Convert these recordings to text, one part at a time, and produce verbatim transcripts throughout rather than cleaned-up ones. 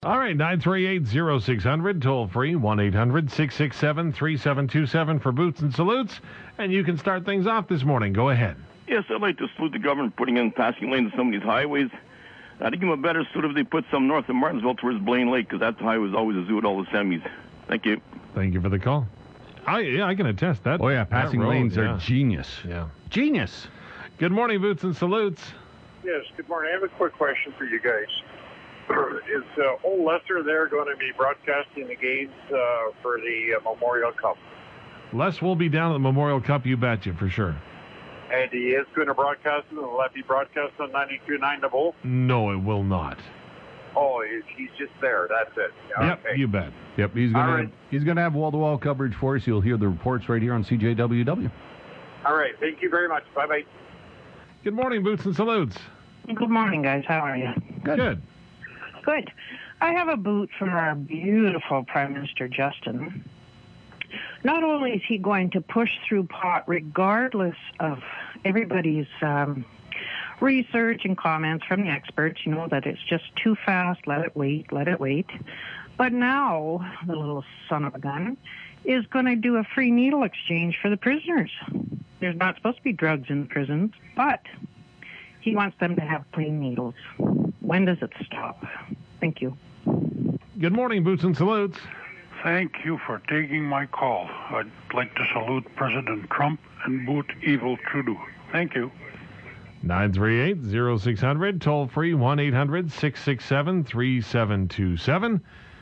All right, nine three eight, oh six hundred, toll free, one eight hundred, six six seven, three seven two seven for Boots and Salutes. And you can start things off this morning. Go ahead. Yes, I'd like to salute the government putting in passing lanes on some of these highways. I'd give them a better salute if they put some north of Martinsville towards Blaine Lake, because that highway is always a zoo at all the semis. Thank you. Thank you for the call. I yeah, I can attest that. Oh, yeah, passing road, lanes yeah. are genius. Yeah. Genius. Good morning, Boots and Salutes. Yes, good morning. I have a quick question for you guys. Is uh, Old Lesser there going to be broadcasting the games uh, for the uh, Memorial Cup? Les will be down at the Memorial Cup, you betcha, for sure. And he is going to broadcast it? Will that be broadcast on ninety-two point nine The Bull? No, it will not. Oh, he's, he's just there. That's it. Yep, Okay. you bet. Yep, he's All gonna right. he's gonna have wall-to-wall coverage for us. You'll hear the reports right here on C J W W. All right. Thank you very much. Bye-bye. Good morning, Boots and Salutes. Good morning, guys. How are you? Good. Good. Good. I have a boot from our beautiful Prime Minister Justin. Not only is he going to push through pot regardless of everybody's um, research and comments from the experts, you know, that it's just too fast, let it wait, let it wait. But now, the little son of a gun is going to do a free needle exchange for the prisoners. There's not supposed to be drugs in prisons, but he wants them to have clean needles. When does it stop? Thank you. Good morning, Boots and Salutes. Thank you for taking my call. I'd like to salute President Trump and boot evil Trudeau. Thank you. nine three eight, oh six hundred, toll free, one eight hundred, six six seven, three seven two seven.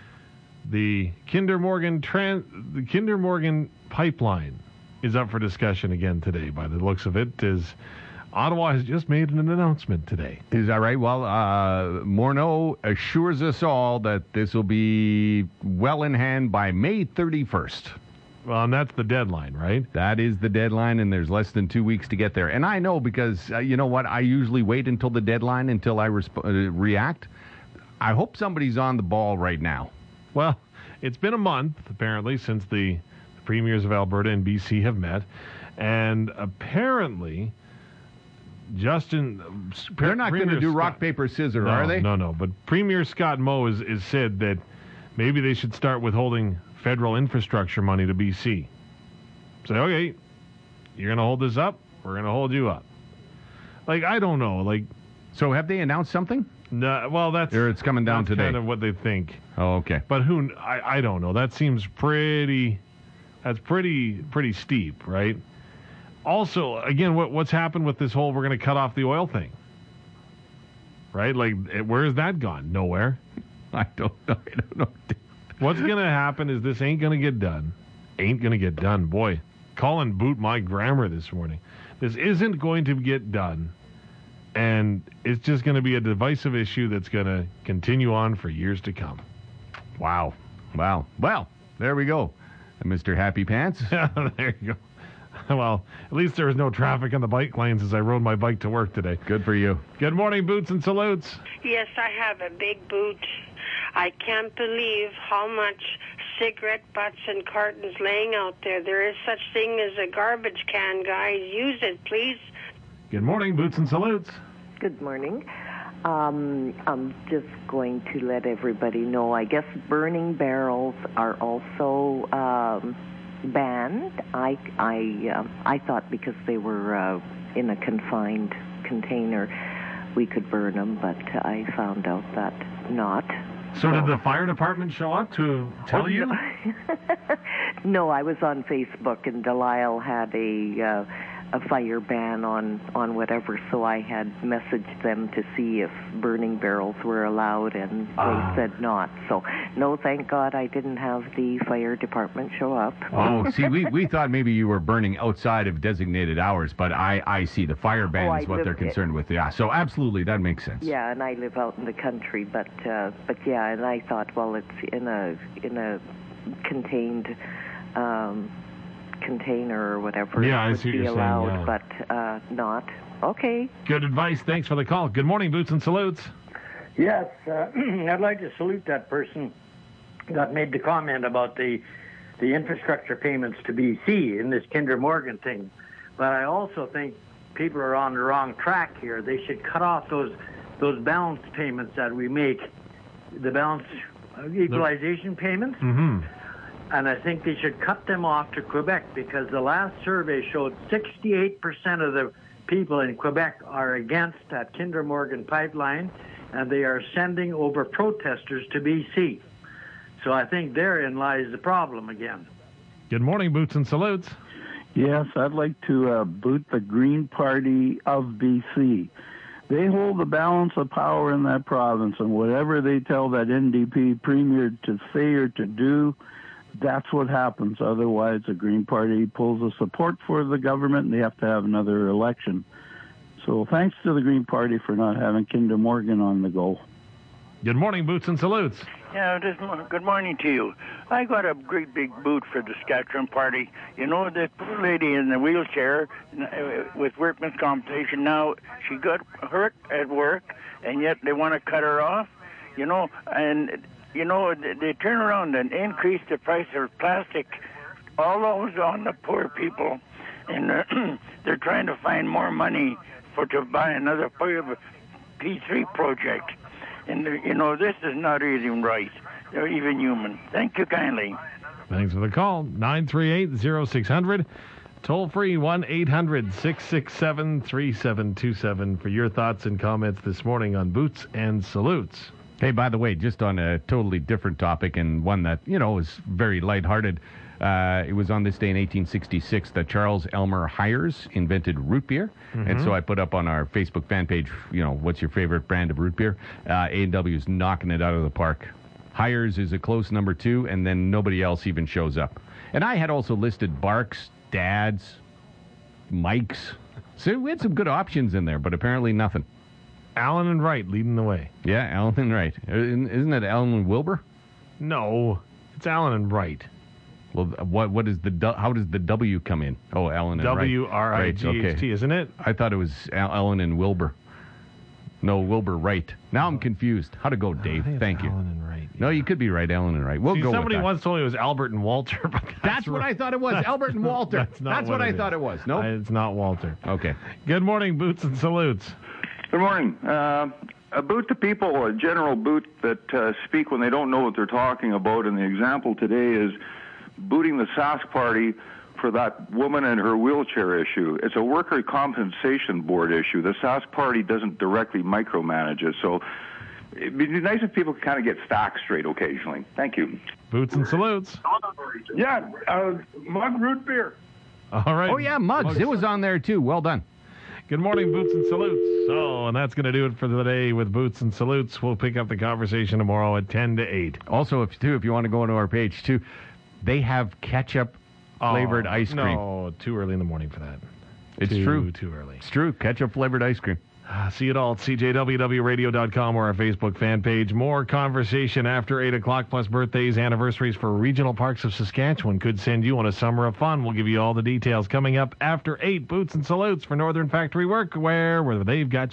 The Kinder Morgan tran- the Kinder Morgan pipeline is up for discussion again today. By the looks of it, is Ottawa has just made an announcement today. Is that right? Well, uh, Morneau assures us all that this will be well in hand by May thirty-first. Well, and that's the deadline, right? That is the deadline, and there's less than two weeks to get there. And I know because, uh, you know what, I usually wait until the deadline until I resp- uh, react. I hope somebody's on the ball right now. Well, it's been a month, apparently, since the, the premiers of Alberta and B C have met. And apparently, Justin... They're not going to Premier do Scott, rock, paper, scissors, no, are they? No, no. But Premier Scott Moe has, has said that maybe they should start withholding federal infrastructure money to B C. Say, okay, you're going to hold this up, we're going to hold you up. Like, I don't know. Like, So have they announced something? no, well, that's... Or it's coming down that's today? kind of what they think. Oh, okay. But who, I, I don't know. That seems pretty, that's pretty, pretty steep, right? Also, again, what what's happened with this whole we're going to cut off the oil thing? Right? Like, it, where has that gone? Nowhere. I don't know. I don't know. What's going to happen is this ain't going to get done. Ain't going to get done. Boy, call and boot my grammar this morning. This isn't going to get done. And it's just going to be a divisive issue that's going to continue on for years to come. Wow. Wow. Well, there we go. Mister Happy Pants. There you go. Well, at least there was no traffic on the bike lanes as I rode my bike to work today. Good for you. Good morning, Boots and Salutes. Yes, I have a big boot. I can't believe how much cigarette butts and cartons laying out there. There is such thing as a garbage can, guys. Use it, please. Good morning, Boots and Salutes. Good morning. Um, I'm just going to let everybody know, I guess burning barrels are also um, banned. I, I, uh, I thought because they were uh, in a confined container, we could burn them, but I found out that not. So did the fire department show up to tell Oh, you? No. No, I was on Facebook, and Delisle had a uh, a fire ban on, on whatever, so I had messaged them to see if burning barrels were allowed, and Ah. they said not. So, no, thank God I didn't have the fire department show up. Oh, see, we, we thought maybe you were burning outside of designated hours, but I, I see the fire ban Oh, is I what live- they're concerned with. Yeah, so absolutely, that makes sense. Yeah, and I live out in the country, but uh, but yeah, and I thought, well, it's in a in a contained um, container or whatever. Yeah, it I would see what be you're saying, allowed, yeah. but uh, not. Okay. Good advice. Thanks for the call. Good morning, Boots and Salutes. Yes, uh, I'd like to salute that person that made the comment about the the infrastructure payments to B C in this Kinder Morgan thing. But I also think people are on the wrong track here. They should cut off those those balance payments that we make the balance equalization payments. Mm-hmm. And I think they should cut them off to Quebec because the last survey showed sixty-eight percent of the people in Quebec are against that Kinder Morgan pipeline, and they are sending over protesters to B C. So I think therein lies the problem again. Good morning, Boots and Salutes. Yes, I'd like to uh, boot the Green Party of B C. They hold the balance of power in that province, and whatever they tell that N D P premier to say or to do, that's what happens. Otherwise, the Green Party pulls the support for the government, and they have to have another election. So thanks to the Green Party for not having Kinder Morgan on the go. Good morning, Boots and Salutes. Yeah, this, good morning to you. I got a great big boot for the Saskatchewan Party. You know, the poor lady in the wheelchair uh, with workman's compensation, now she got hurt at work, and yet they want to cut her off. You know, and, you know, they, they turn around and increase the price of plastic, all those on the poor people. And uh, they're trying to find more money for to buy another P three project. And, you know, this is not even right, or even human. Thank you kindly. Thanks for the call. nine three eight, oh six hundred. Toll free one eight hundred, six six seven, three seven two seven for your thoughts and comments this morning on Boots and Salutes. Hey, by the way, just on a totally different topic and one that, you know, is very lighthearted. Uh, it was on this day in eighteen sixty-six that Charles Elmer Hires invented root beer. Mm-hmm. And so I put up on our Facebook fan page, you know, what's your favorite brand of root beer? Uh, A and W is knocking it out of the park. Hires is a close number two, and then nobody else even shows up. And I had also listed Barks, Dad's, Mike's. So we had some good options in there, but apparently nothing. Allen and Wright leading the way. Yeah, Allen and Wright. Isn't it Allen and Wilbur? No, it's Allen and Wright. Well, what what is the how does the W come in? Oh, Allen and Wright. W R I G H T, isn't it? I thought it was Allen and Wilbur. No, Wilbur Wright. Now I'm confused. How to go, Dave? Oh, Thank you. Allen and Wright. Yeah. No, you could be right, Allen and Wright. We'll See, go somebody with that. once told me it was Albert and Walter. But that's that's what right. I thought it was. Albert and Walter. That's, not that's what, what I it thought is. it was. No, nope. It's not Walter. Okay. Good morning, Boots and Salutes. Good morning. Uh, a boot to people, a general boot that uh, speak when they don't know what they're talking about. And the example today is booting the Sask Party for that woman and her wheelchair issue. It's a worker compensation board issue. The Sask Party doesn't directly micromanage it. So it'd be nice if people could kind of get facts straight occasionally. Thank you. Boots and Salutes. Yeah, uh, mug root beer. All right. Oh, yeah, mugs. mugs. It was on there, too. Well done. Good morning, Boots and Salutes. So, and that's going to do it for the day with Boots and Salutes. We'll pick up the conversation tomorrow at ten to eight. Also, if too, if you want to go into our page, too, they have ketchup-flavored oh, ice cream. No, too early in the morning for that. It's too, true. Too early. It's true. Ketchup-flavored ice cream. Uh, see it all at C J W W radio dot com or our Facebook fan page. More conversation after eight o'clock, plus birthdays, anniversaries for regional parks of Saskatchewan could send you on a summer of fun. We'll give you all the details coming up after eight. Boots and Salutes for Northern Factory Workwear, where they've got